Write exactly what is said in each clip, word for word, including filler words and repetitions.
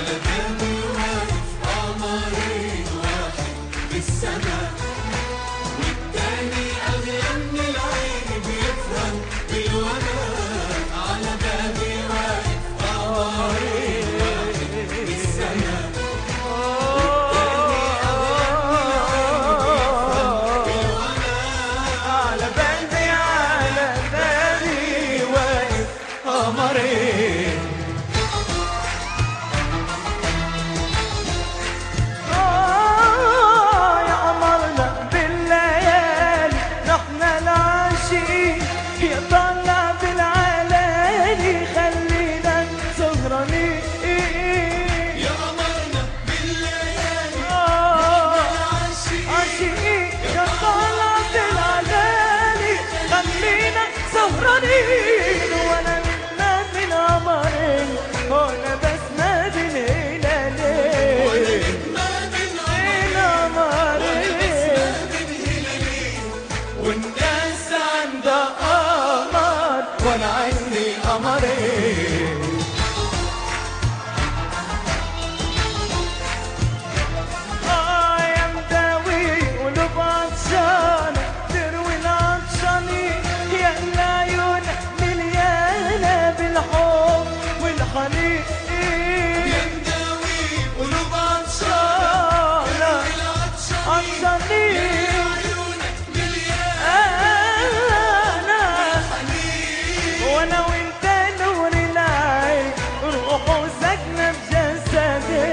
على بابي واقف قمرين، واحد بالسماء والتاني أغلى من العين بيفهم بالولاء. على بابي واقف قمرين، واحد بالسماء والتاني أغلى من العين بيفهم بالولاء. على بابي على بابي واقف قمرين. وانا بتنادي القمرين، وانا بسند الهلالين، القمرين والناس عندها قمر وانا عندي قمرين. اه يا مداوي قلوب عطشانة تروي العطشانين، يا العيون مليانة بالحب والحنين. يا مداوي قلوب عطشانة عطشانين، يا عيونك مليانة بالحنين. وانا وانت نور العين روحه ساكنة بجسدي،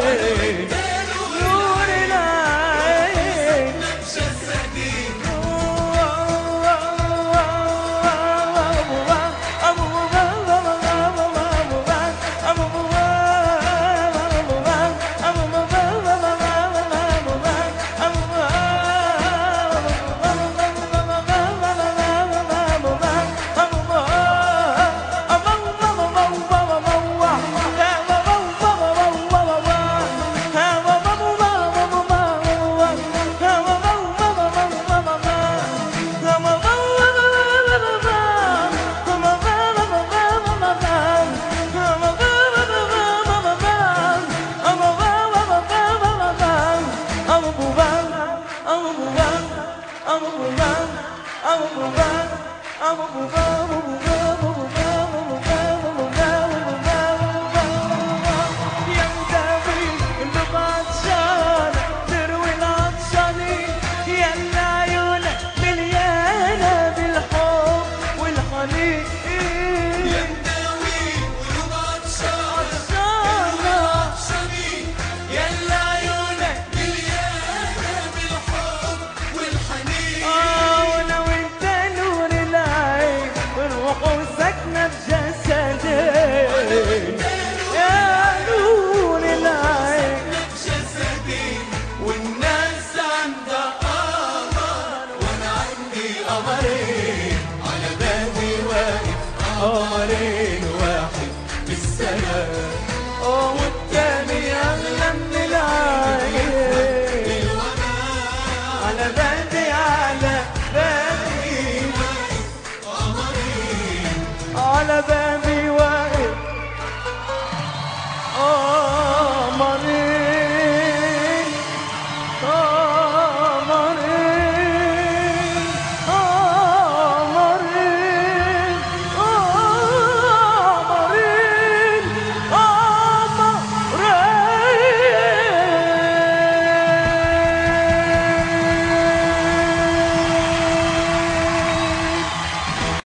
نور العين بجسدي. قمرين واحد بالسماء.